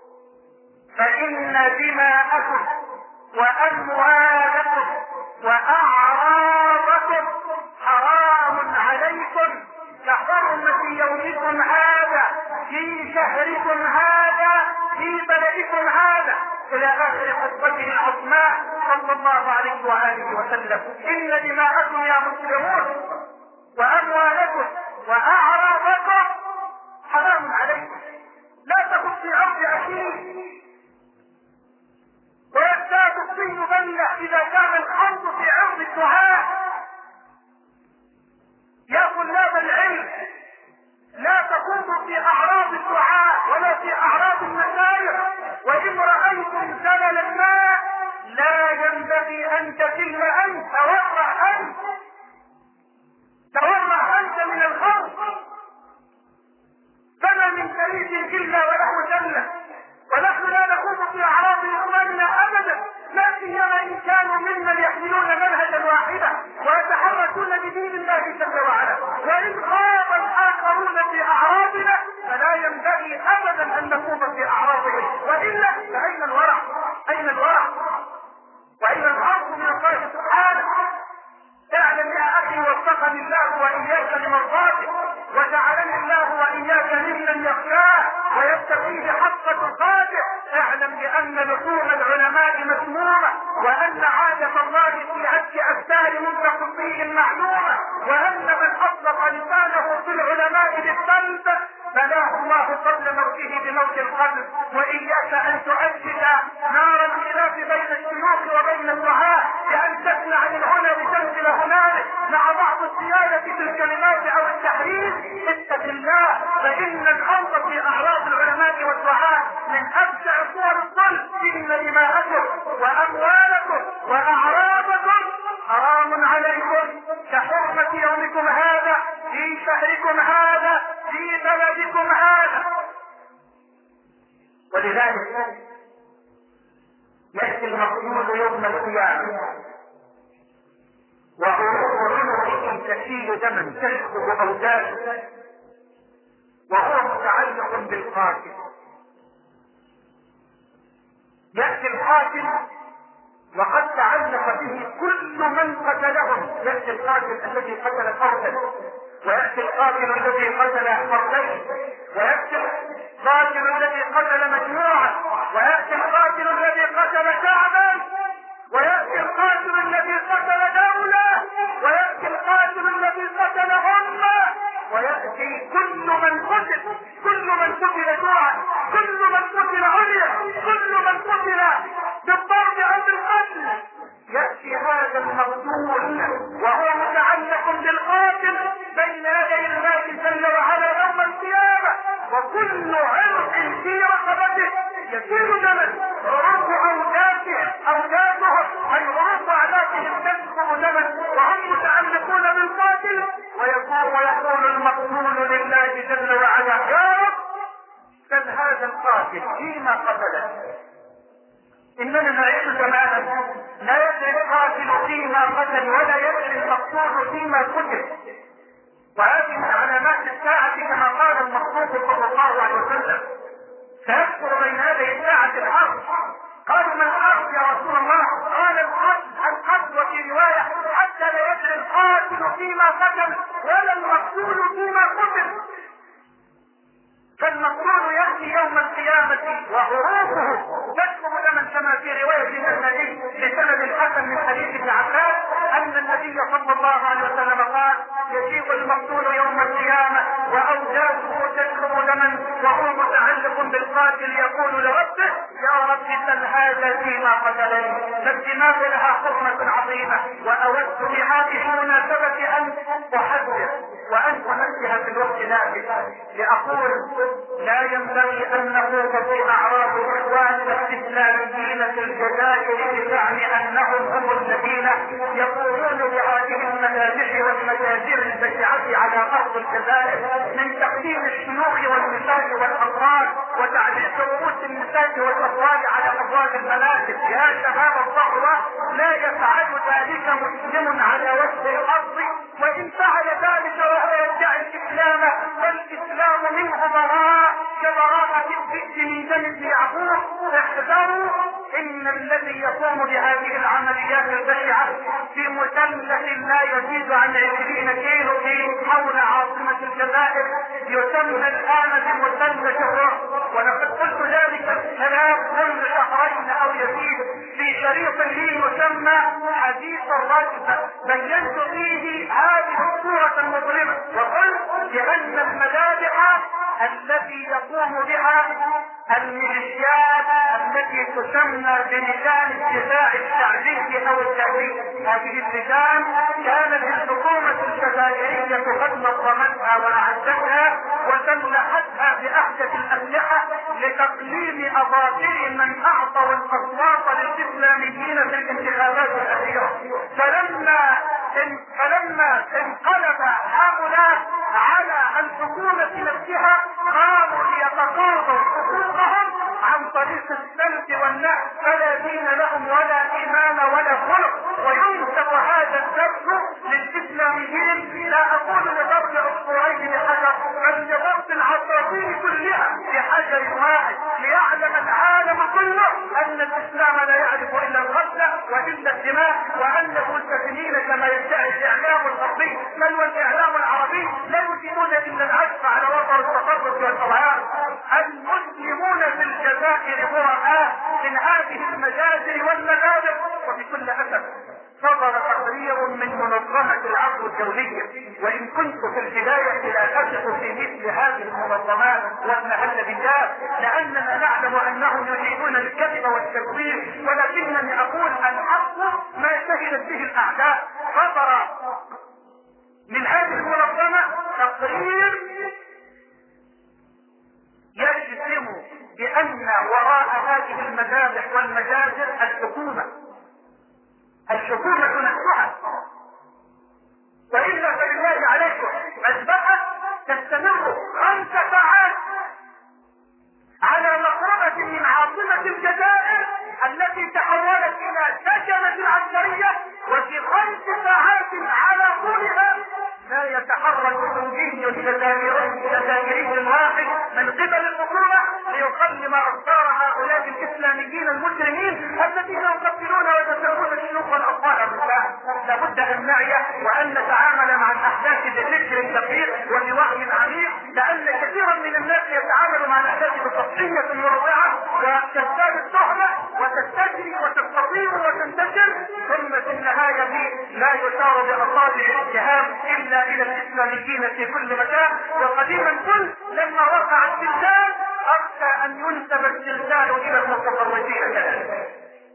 S1: فإن دماءكم وأموالكم وأعراضكم حرام عليكم كحرمة يومكم هذا في شهركم هذا في بلدكم هذا، إلى آخر خطبته العظماء صلى الله عليه وآله وسلم. إن دماءكم يا مسلمون وأموالكم وأعراضكم حرام عليكم. لا تكن في عرض أخيه ويزداد الطين بلة إذا كان الخمر في عرض الدعاء. يا طلاب العلم، لا تخوضوا في أعراض الدعاء ولا في أعراض المشايخ. وإن رأيتم زلل الماء لا ينبغي أن تزل أنت واقرأ أنت. جل وعلا. وإن خاض الآخرون في أعراضنا فلا ينبغي أبدا أن نخوض في أعراضهم، وإلا فأين الورع؟ أين الورع؟ وأين العرض من الله سبحانه؟ اعلم يا أخي وفقني الله وإياك لمرضاته، وجعلني الله وإياك ممن يخشاه ويتقيه حق تقاته. اعلم بأن لحوم العلماء مسمومة، وأن عادة الله في عد أسفار متقصيه معلومة، وأن من أطلق لسانه في العلماء بالقلب بلاه الله قبل موته بموت القلب. وإياك أن تؤجج نار الخلاف بين الشيوخ وبين الدعاة بأن تسمع من هنا لتنزل هنالك مع بعض السيادة في الكلمات أو التحريف. اتق الله، فإن الخوض في أعراض العلماء والدعاة من أبشع صور الظلم. إن دماءكم وأموالكم وأعراضكم حرام عليكم كحرمة يومكم هذا في شهركم هذا في بلدكم هذا. ولذلك يأتي المقتول يوم القيامة وعروضه تسيل دما تشرب أوداده، وهو متعلق بالقاتل. يأتي القاتل وقد تعلق به كل من قتلهم. يأتي القاتل الذي قتل فردا، ويأتي القاتل الذي قتل فردين، ويأتي القاتل الذي قتل مجموعة، ويأتي القاتل الذي قتل شعبا، ويأتي القاتل الذي قتل دولة، ويأتي القاتل الذي قتل أمة، ويأتي كل من قتل، كل من قتل جوعا، كل من قتل عليا، كل من قتل بالضرب أو بالقتل. يأتي هذا المقتول وهو متعلق بالقاتل بين يدي الله جل وعلا يوم القيامة، وكل عرق في رقبته يسيل دما، عروق أوداته أوداتهم أي عروق أعدادهم تسكب دما، وهم متعلقون بالقاتل. ويقول ويقول المقتول لله جل وعلا يا رب سل هذا القاتل فيما قتله. إننا نعيش زمانا لا يدري القاتل فيما قتل ولا يدري المقتول فيما قتل، وهذه من علامات الساعة كما قال المخلوق صلى الله عليه وسلم. سيكثر بين يدي الساعة الحرب. قالوا ما الحرب يا رسول الله؟ قال القتل القتل، وفي رواية حتى لا يدري القاتل فيما قتل ولا المقتول فيما قتل. فالمقتول يأتي يوم القيامة وعروقه تسكب دما كما في رواية النبي بسند الحسن من حديث ابن عباس أن النبي صلى الله عليه وسلم قال يجيء المقتول يوم القيامة وأوداده تسكب دما وهو متعلق بالقاتل يقول لربه يا رب سل هذا فيما قتلني. فالدماء لها حرمة عظيمة، وأود بهذه المناسبة أن أحذر وأن أنبه في الوقت ذلك لأقول لا ينبغي أن نخوض في أعراض إخواننا الإسلاميين في الجزائر بزعم أنهم هم الذين يقومون بهذه المذابح والمجازر البشعة على أرض الجزائر من تقديم الشيوخ والنساء والأطفال وتعليق رؤوس النساء والأطفال على أبواب المنازل. يا شباب الصحوة لا يفعل ذلك مسلم على وجه الأرض، وإن فعل ذلك وهو يدعي الإسلام والإسلام منه براء كبراءة الذئب من دم يعقوب. احذروا إن الذي يقوم بهذه العمليات البشعة في مثلث لا يزيد عن عشرين كيلو في حول عاصمة الجزائر يسمى الآن بمثلث الرعب، ولقد قلت ذلك الكلام منذ شهرين أو يزيد في شريط لي يسمى حديث الرجل، بينت فيه هذه الصورة المظلمة وقلت بأن المذابح التي يقوم بها الميليشيات التي تسمى بلجان الدفاع الشعبي او الشعبي، هذه اللجان كانت الحكومة الجزائرية قد نظمتها واعدتها وسلحتها باحدث الاسلحة لتقليل اظافر من اعطوا الاصوات للاسلاميين في الانتخابات الاخيرة. فلما فلما انقلب هؤلاء على الحكومة نفسها قاموا ليتقاضوا حقوقهم عن طريق السلب والنهب، فلا دين لهم ولا ايمان ولا خلق، وينسب هذا السلب للاسلاميين لا بحجر واحد ليعلم العالم كله ان الاسلام لا يعرف الا القتل والا الدماء، وان الملتزمين كما يدعي الاعلام الغربي بل والاعلام العربي لا يريدون الا العزف على وتر التفرق والاضعاف. المسلمون في الجزائر براء من هذه المجازر والمغارب. وبكل اسف صدر تقرير من منظمة العفو الدولية، وإن كنت في البداية لا أثق في مثل هذه المنظمات والمهلبيات لأننا نعلم أنهم يريدون الكذب والتزوير، ولكنني أقول الحق ما شهدت به الأعداء. صدر من هذه المنظمة تقرير يجزم بأن وراء هذه المذابح والمجازر الحكومة الحكومة نفسها، وإلا فبالله عليكم مذبحة تستمر خمس ساعات على مقربة من عاصمة الجزائر التي تحولت إلى سكنة عسكرية، وفي خمس ساعات على طولها لا يتحرك جندي جزائري واحد من قبل الحكومة ليقلم أفكار هؤلاء الإسلاميين المجرمين الذين يقتلون ويتسربون الشيوخ والأطفال والنساء. لابد أن نعي وأن نتعامل مع الأحداث بفكر دقيق وبوعي عميق، لأن كثيرا من الناس يتعامل مع الأحداث بسطحية مروعة وتزداد التهمة وتستجري وتستطير وتنتشر، ثم في النهاية لا يشار بأصابع الاتهام إلا إلى الإسلاميين في كل مكان. وقديما قلت لما وقع الزلزال أخشى أن ينسب الزلزال إلى المتطرفين كذلك.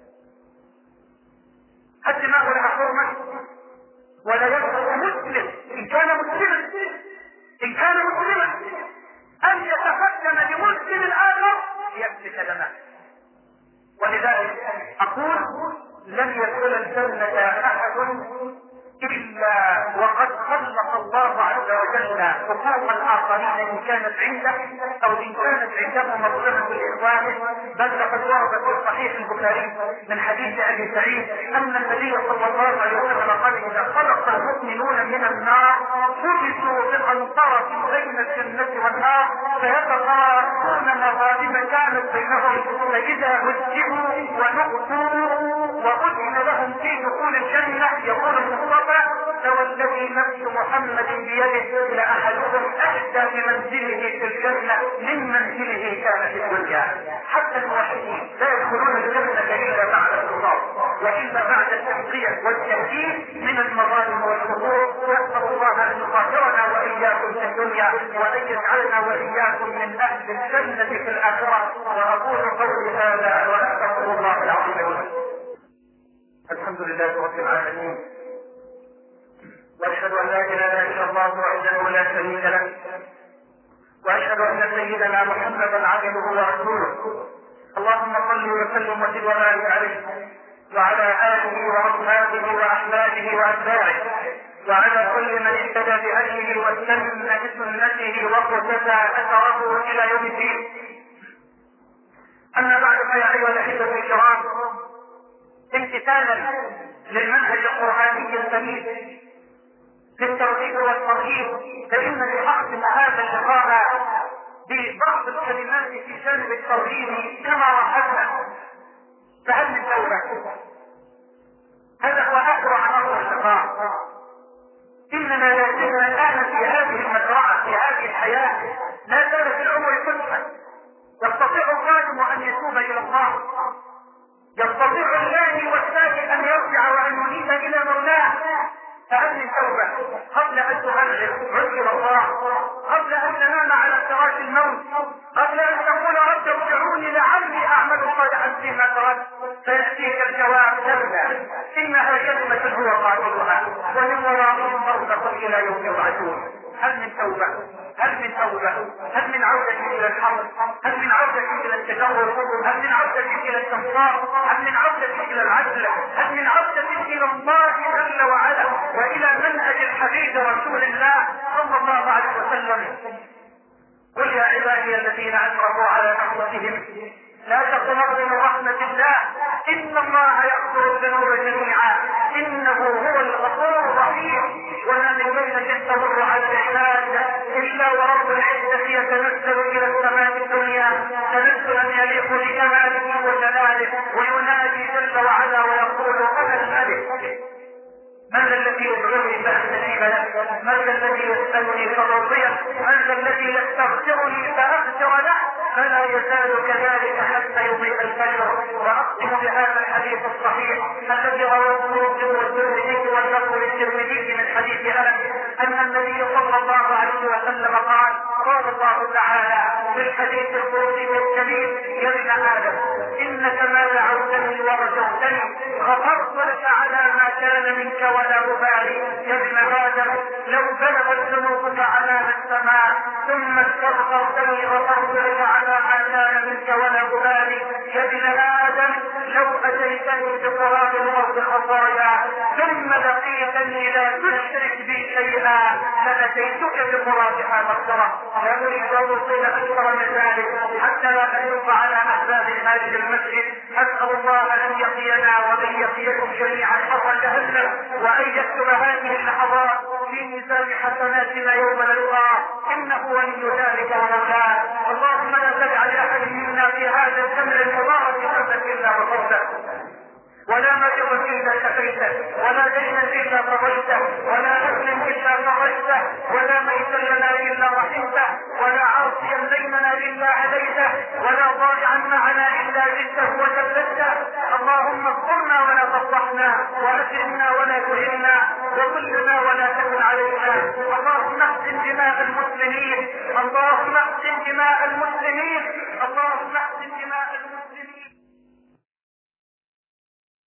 S1: الدماء لها حرمة ولا يبقى مسلم إن كان مسلما إن كان مسلما أن يتقدم لمسلم الآخر ليسفك دماء. ولذلك أقول لن يدخل الجنة أحد إلا وقد خلق الله عز وجل حقوق الآخرين إن كانت عنده أو إن كانت عنده مظلمة لإخوانه. بل لقد ورد في صحيح البخاري من حديث أبي سعيد أن النبي صلى الله عليه وسلم قال إذا خلق المؤمنون من النار حبسوا بقنطرة بين الجنة والنار فيتقاطعون مظالم كانت بينهم، فإذا هزموا ونقصوا وأذن لهم في دخول الجنة يقول المصطفى فوالذي نفس محمد بيده لأحدهم أهدى بمنزله في الجنة من منزله كان في الدنيا. حتى الموحدين لا يدخلون الجنة إلا بعد الخطاب وإلا بعد التنقية والتهديد من المظالم والحقوق. نسأل الله أن يطهرنا وإياكم في الدنيا وأن يجعلنا وإياكم من أهل الجنة في الآخرة. وأقول قولي هذا وأستغفر الله العظيم. الحمد لله رب العالمين، واشهد ان لا اله الا الله وحده لا شريك له، واشهد ان سيدنا محمدا عبده ورسوله. اللهم صل وسلم وزد وبارك عليه وعلى اله واصحابه واحبابه واتباعه وعلى كل من اهتدى بهديه واستنى بسنته واقتفى اثره الى يوم الدين. اما بعد فيا ايها الاحبه الكرام، امتثالا للمنهج القرآني السميع في الترغيب والترهيب، فإن لحقنا هذا اللقاء ببعض الكلمات في جانب الترهيب كما رحلنا. فهل من توبة؟ هذا هو آخر عناصر اللقاء. إننا لا زلنا الآن في هذه المزرعة في هذه الحياة، لا زال في العمر فتحا. يستطيع الظالم أن يتوب إلى الله، يستطيع اللاهي والساهي أن يرجع وأن ينيب إلى مولاه. فهل من توبة قبل أن تغرر عذر الله، قبل أن تنام على فراش الموت، قبل أن تقول رب ارجعوني لعلي أعمل صالحا فيما تركت، فيأتيك الجواب كلا إنها كلمة هو قائلها ومن ورائهم برزخ إلى يوم يبعثون. هل من توبة؟ هل من توبة؟ هل من عودة إلى الحق؟ هل من عودة إلى التجرد؟ هل من عودة إلى التنصار؟ هل من عودة إلى العدل؟ هل من عودة إلى الله جل وعلا وإلى منهج الحبيب رسول الله صلى الله عليه وسلم؟ قل يا عبادي الذين أسرفوا على أنفسهم لا تقنطوا من رحمة الله إن الله يغفر الذنوب جميعا إنه هو الغفور الرحيم. وما من ليلة تمر على العباد إلا ورب العزة يتنزل إلى السماء الدنيا تنزلا يليق بكماله وجلاله، وينادي جل وعلا ويقول انا الملك، من ذا الذي يدعوني فاستجيب له؟ من ذا الذي يسألني فأعطيه؟ من ذا الذي يستغفرني فأغفر له؟ فلا يزال كذلك حتى يضيء الفجر. وأختم بهذا الحديث الصحيح الذي رواه مسلم والترمذي واللفظ للترمذي من حديث أنس أن النبي صلى الله عليه وسلم قال: قال الله تعالى في الحديث القدسي الجليل: يا ابن آدم إنك ما دعوتني ورجوتني غفرت لك على ما كان منك ولا أبالي. يا ابن آدم لو بلغت ذنوبك عنان السماء ثم استغفرتني غفرت لك على ما كان منك ولا أبالي. يا ابن آدم لو أتيتني بقراب الأرض خطايا ثم لقيتني لا تشرك بي شيئا لأتيتك بقرابها مغفرة. لا أريد أن أوصل أكثر من ذلك حتى لا أشق على أحباب هذه المسجد. أسأل الله أن يقينا وأن يقيكم جميعا حر جهنم، وأن يكتب هذه اللحظات في ميزان حسناتنا يوم نلقاه، إنه ولي ذلك ومولاه. اللهم لا تجعل أحد منا في هذا الجمع المبارك ذنبا إلا غفرته، ولا مريضا الا شفيته، ولا دينا الا قضيته، ولا اهلا الا فرجته، ولا ميتا لنا الا رحمته، ولا عاصيا بيننا الا عليته، ولا ضائعا معنا الا جئته وثبته. اللهم اذكرنا ولا تفضحنا، واكرمنا ولا تهنا، وكلنا ولا تكن علينا. اللهم اقسم دماء المسلمين، اللهم اقسم دماء المسلمين، اللهم اقسم دماء المسلمين.